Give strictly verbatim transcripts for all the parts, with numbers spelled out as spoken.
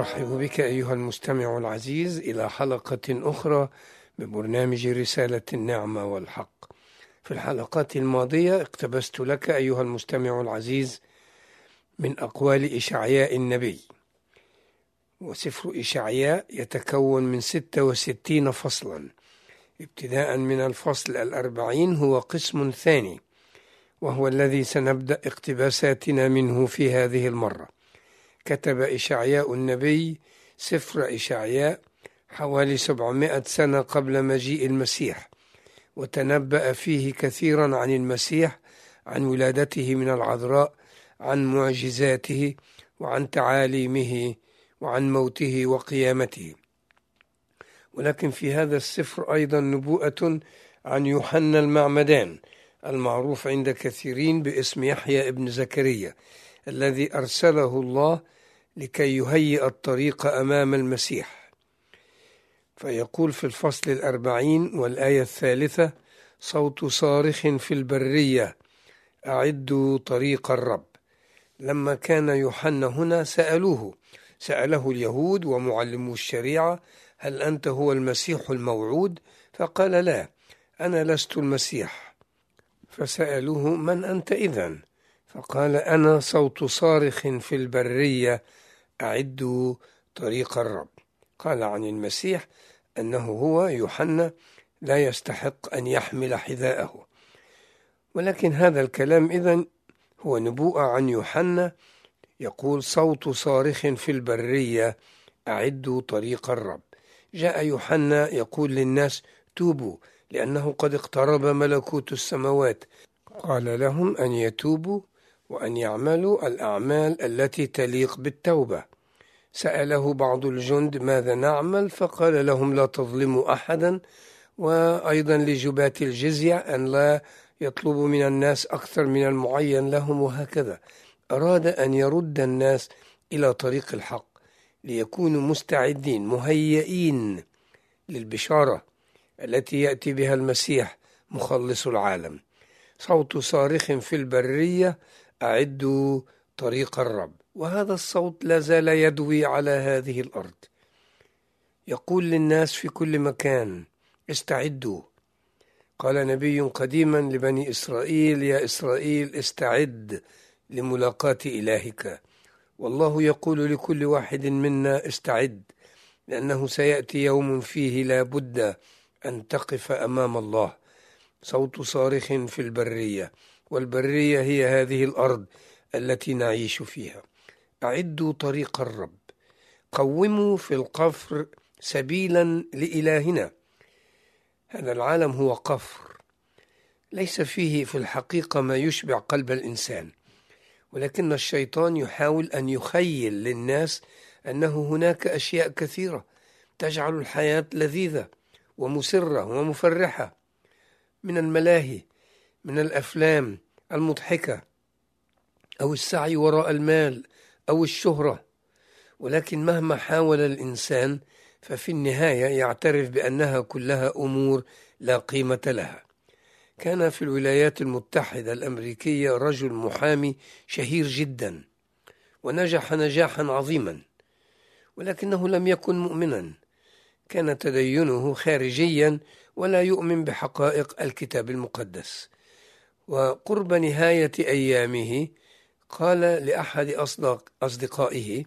أرحب بك أيها المستمع العزيز إلى حلقة أخرى ببرنامج رسالة النعمة والحق. في الحلقات الماضية اقتبست لك أيها المستمع العزيز من أقوال إشعياء النبي، وسفر إشعياء يتكون من ستة وستين فصلا، ابتداء من الفصل الأربعين هو قسم ثاني، وهو الذي سنبدأ اقتباساتنا منه في هذه المرة. كتب إشعياء النبي سفر إشعياء حوالي سبعمائة سنة قبل مجيء المسيح، وتنبأ فيه كثيرا عن المسيح، عن ولادته من العذراء، عن معجزاته، وعن تعاليمه، وعن موته وقيامته. ولكن في هذا السفر أيضا نبوءة عن يوحنا المعمدان المعروف عند كثيرين باسم يحيى ابن زكريا، الذي أرسله الله لكي يهيئ الطريق أمام المسيح. فيقول في الفصل الأربعين والآية الثالثة: صوت صارخ في البرية أعدوا طريق الرب. لما كان يوحنا هنا سألوه سأله اليهود ومعلمو الشريعة: هل أنت هو المسيح الموعود؟ فقال: لا، أنا لست المسيح. فسألوه: من أنت إذن؟ فقال: أنا صوت صارخ في البرية أعدوا طريق الرب. قال عن المسيح أنه هو يوحنا لا يستحق أن يحمل حذاءه. ولكن هذا الكلام إذن هو نبوءة عن يوحنا، يقول: صوت صارخ في البرية أعدوا طريق الرب. جاء يوحنا يقول للناس: توبوا لأنه قد اقترب ملكوت السماوات. قال لهم أن يتوبوا وأن يعملوا الأعمال التي تليق بالتوبة. سأله بعض الجند: ماذا نعمل؟ فقال لهم: لا تظلموا أحدا، وأيضا لجباة الجزية أن لا يطلبوا من الناس أكثر من المعين لهم، وهكذا. أراد أن يرد الناس إلى طريق الحق ليكونوا مستعدين مهيئين للبشارة التي يأتي بها المسيح مخلص العالم. صوت صارخ في البرية أعدوا طريق الرب. وهذا الصوت لا زال يدوي على هذه الأرض، يقول للناس في كل مكان: استعدوا. قال نبي قديما لبني إسرائيل: يا إسرائيل استعد لملاقاة إلهك. والله يقول لكل واحد منا: استعد، لأنه سيأتي يوم فيه لا بد أن تقف أمام الله. صوت صارخ في البرية، والبرية هي هذه الأرض التي نعيش فيها. أعدوا طريق الرب، قوموا في القفر سبيلا لإلهنا. هذا العالم هو قفر، ليس فيه في الحقيقة ما يشبع قلب الإنسان، ولكن الشيطان يحاول أن يخيل للناس أنه هناك أشياء كثيرة تجعل الحياة لذيذة ومسرة ومفرحة، من الملاهي، من الأفلام المضحكة، أو السعي وراء المال، أو الشهرة. ولكن مهما حاول الإنسان ففي النهاية يعترف بأنها كلها أمور لا قيمة لها. كان في الولايات المتحدة الأمريكية رجل محامي شهير جدا، ونجح نجاحا عظيما، ولكنه لم يكن مؤمنا. كان تدينه خارجيا ولا يؤمن بحقائق الكتاب المقدس. وقرب نهاية أيامه قال لأحد أصدق أصدقائه: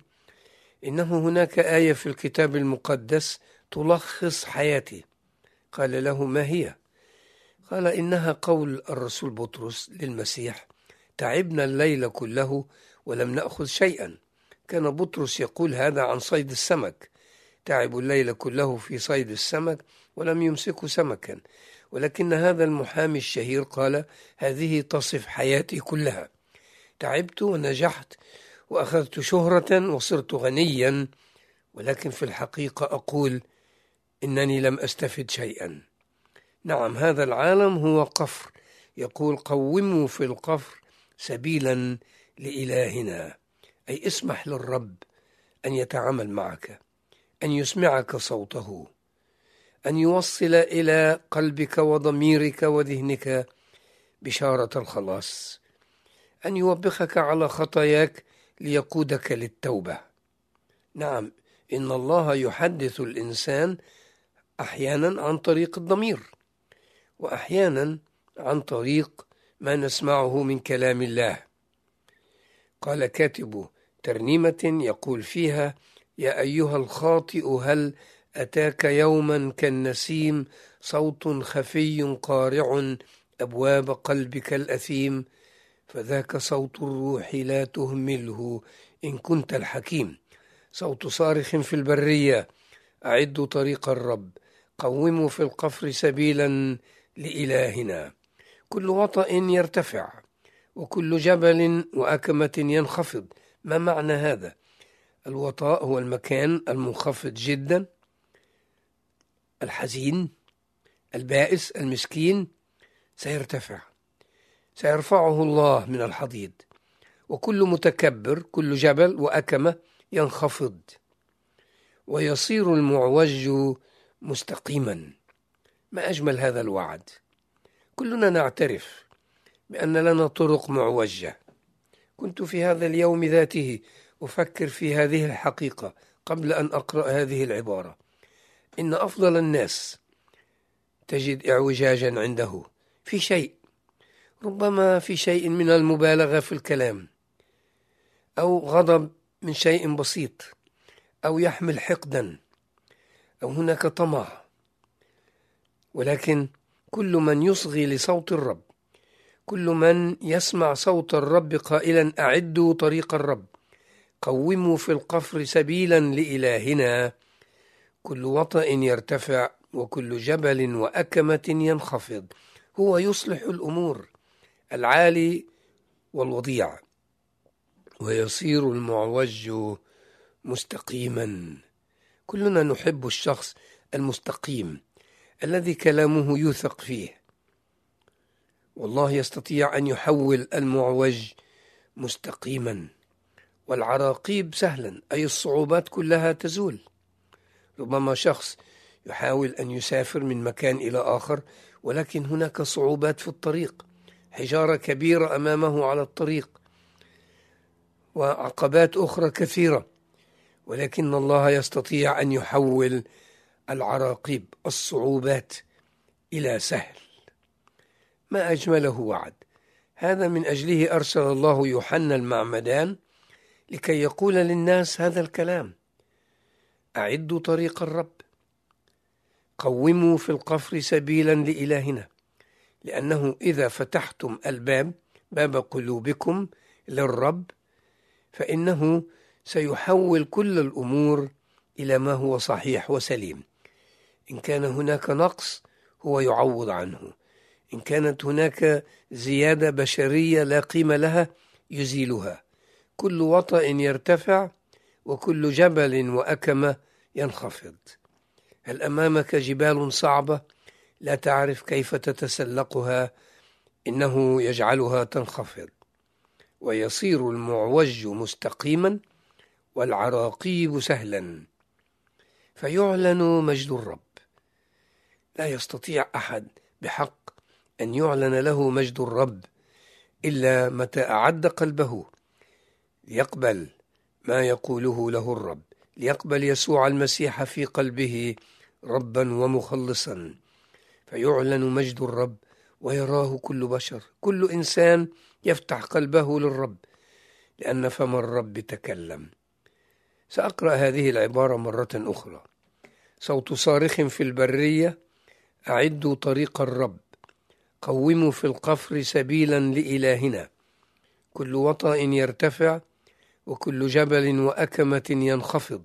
إنه هناك آية في الكتاب المقدس تلخص حياتي. قال له: ما هي؟ قال: إنها قول الرسول بطرس للمسيح: تعبنا الليل كله ولم نأخذ شيئا. كان بطرس يقول هذا عن صيد السمك: تعبوا الليل كله في صيد السمك ولم يمسكوا سمكا. ولكن هذا المحامي الشهير قال: هذه تصف حياتي كلها، تعبت ونجحت وأخذت شهرة وصرت غنيا، ولكن في الحقيقة أقول إنني لم أستفد شيئا. نعم، هذا العالم هو قفر، يقول: قوموا في القفر سبيلا لإلهنا، أي اسمح للرب أن يتعامل معك، أن يسمعك صوته، أن يوصل إلى قلبك وضميرك وذهنك بشارة الخلاص، أن يوبخك على خطاياك ليقودك للتوبة. نعم، إن الله يحدث الإنسان أحيانا عن طريق الضمير، وأحيانا عن طريق ما نسمعه من كلام الله. قال كاتب ترنيمة يقول فيها: يا أيها الخاطئ هل أتاك يوما كالنسيم، صوت خفي قارع أبواب قلبك الأثيم، فذاك صوت الروح لا تهمله إن كنت الحكيم، صوت صارخ في البرية أعدوا طريق الرب، قوموا في القفر سبيلا لإلهنا. كل وطأ يرتفع وكل جبل وأكمة ينخفض. ما معنى هذا؟ الوطاء هو المكان المنخفض جدا، الحزين، البائس، المسكين، سيرتفع، سيرفعه الله من الحضيض. وكل متكبر، كل جبل وأكمة ينخفض، ويصير المعوج مستقيما. ما أجمل هذا الوعد! كلنا نعترف بأن لنا طرق معوجة. كنت في هذا اليوم ذاته أفكر في هذه الحقيقة قبل أن أقرأ هذه العبارة: إن أفضل الناس تجد اعوجاجا عنده في شيء، ربما في شيء من المبالغة في الكلام، أو غضب من شيء بسيط، أو يحمل حقدا، أو هناك طمع. ولكن كل من يصغي لصوت الرب، كل من يسمع صوت الرب قائلا أعدوا طريق الرب، قوموا في القفر سبيلا لإلهنا، كل وطأ يرتفع وكل جبل وأكمة ينخفض. هو يصلح الأمور، العالي والوضيع، ويصير المعوج مستقيما. كلنا نحب الشخص المستقيم الذي كلامه يوثق فيه، والله يستطيع أن يحول المعوج مستقيما. والعراقيب سهلا، أي الصعوبات كلها تزول. ربما شخص يحاول أن يسافر من مكان إلى آخر، ولكن هناك صعوبات في الطريق، حجارة كبيرة أمامه على الطريق، وعقبات أخرى كثيرة، ولكن الله يستطيع أن يحول العراقيب، الصعوبات، إلى سهل. ما أجمله وعد! هذا من أجله أرسل الله يوحنا المعمدان لكي يقول للناس هذا الكلام: أعدوا طريق الرب، قوموا في القفر سبيلا لإلهنا. لأنه إذا فتحتم الباب، باب قلوبكم للرب، فإنه سيحول كل الأمور إلى ما هو صحيح وسليم. إن كان هناك نقص هو يعوض عنه، إن كانت هناك زيادة بشرية لا قيمة لها يزيلها. كل وطأ يرتفع وكل جبل وأكمة ينخفض. هل أمامك جبال صعبة لا تعرف كيف تتسلقها؟ إنه يجعلها تنخفض، ويصير المعوج مستقيما والعراقيب سهلا، فيعلن مجد الرب. لا يستطيع أحد بحق أن يعلن له مجد الرب إلا متى أعد قلبه ليقبل ما يقوله له الرب، ليقبل يسوع المسيح في قلبه ربا ومخلصا، فيعلن مجد الرب ويراه كل بشر. كل إنسان يفتح قلبه للرب، لأن فم الرب تكلم. سأقرأ هذه العبارة مرة أخرى: صوت صارخ في البرية أعدوا طريق الرب، قوموا في القفر سبيلا لإلهنا، كل وطأ يرتفع وكل جبل وأكمة ينخفض،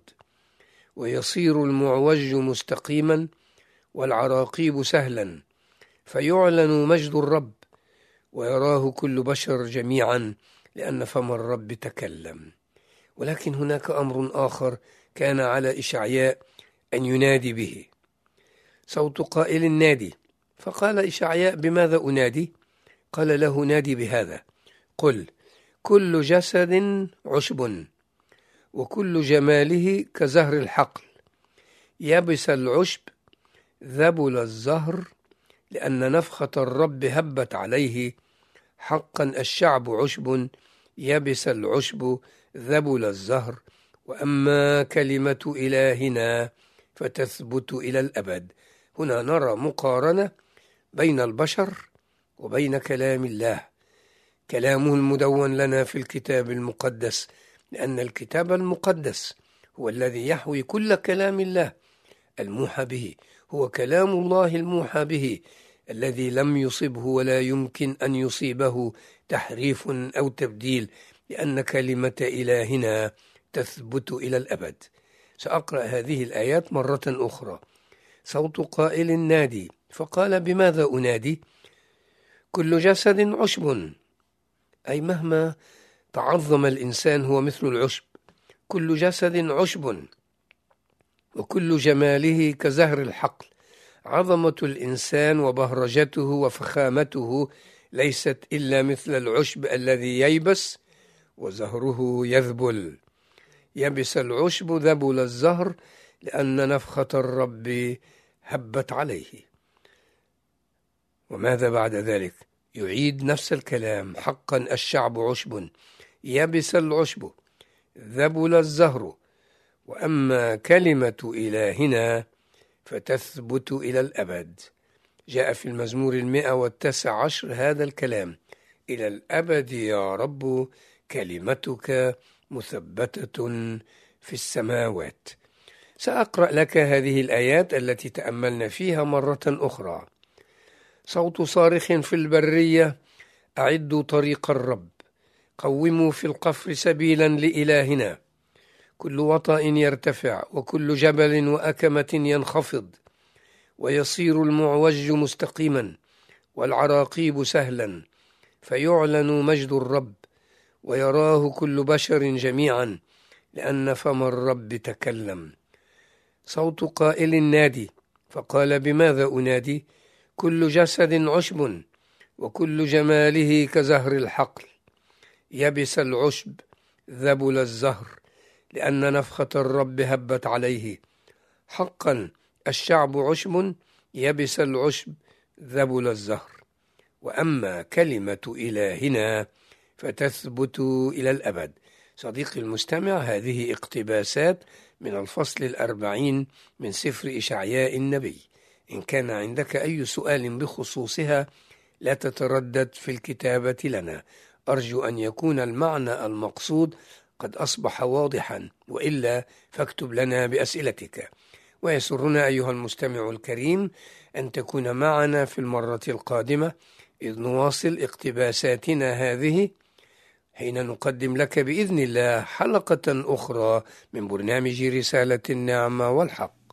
ويصير المعوج مستقيما والعراقيب سهلا، فيعلن مجد الرب ويراه كل بشر جميعا، لأن فم الرب تكلم. ولكن هناك أمر آخر كان على إشعياء أن ينادي به، صوت قائل نادي. فقال إشعياء: بماذا أنادي؟ قال له: نادي بهذا، قل: كل جسد عشب وكل جماله كزهر الحقل، يبس العشب ذبل الزهر، لأن نفخة الرب هبت عليه. حقا الشعب عشب، يبس العشب ذبل الزهر، وأما كلمة إلهنا فتثبت إلى الأبد. هنا نرى مقارنة بين البشر وبين كلام الله، كلامه المدون لنا في الكتاب المقدس، لأن الكتاب المقدس هو الذي يحوي كل كلام الله الموحى به، هو كلام الله الموحى به الذي لم يصبه ولا يمكن أن يصيبه تحريف أو تبديل، لأن كلمة إلهنا تثبت إلى الأبد. سأقرأ هذه الآيات مرة أخرى. صوت قائل نادي، فقال بماذا أنادي؟ كل جسد عشب، أي مهما تعظم الإنسان هو مثل العشب، كل جسد عشب وكل جماله كزهر الحقل. عظمة الإنسان وبهرجته وفخامته ليست إلا مثل العشب الذي ييبس وزهره يذبل. يبس العشب ذبل الزهر لأن نفخة الرب هبت عليه. وماذا بعد ذلك؟ يعيد نفس الكلام: حقا الشعب عشب، يبس العشب، ذبل الزهر، وأما كلمة إلهنا فتثبت إلى الأبد. جاء في المزمور المئة والتاسع عشر هذا الكلام: إلى الأبد يا رب كلمتك مثبتة في السماوات. سأقرأ لك هذه الآيات التي تأملنا فيها مرة أخرى. صوت صارخ في البرية: أعدوا طريق الرب، قوموا في القفر سبيلا لإلهنا. كل وطأ يرتفع وكل جبل وأكمة ينخفض، ويصير المعوج مستقيما والعراقيب سهلا، فيعلن مجد الرب ويراه كل بشر جميعا، لأن فم الرب تكلم. صوت قائل نادي، فقال بماذا أنادي؟ كل جسد عشب وكل جماله كزهر الحقل. يبس العشب، ذبل الزهر، لأن نفخة الرب هبت عليه. حقا الشعب عشب، يبس العشب، ذبل الزهر، وأما كلمة إلهنا فتثبت إلى الأبد. صديقي المستمع، هذه اقتباسات من الفصل الأربعين من سفر إشعياء النبي. إن كان عندك أي سؤال بخصوصها لا تتردد في الكتابة لنا. أرجو أن يكون المعنى المقصود قد أصبح واضحا، وإلا فاكتب لنا بأسئلتك. ويسرنا أيها المستمع الكريم أن تكون معنا في المرة القادمة إذ نواصل اقتباساتنا هذه، حين نقدم لك بإذن الله حلقة أخرى من برنامج رسالة النعمة والحق.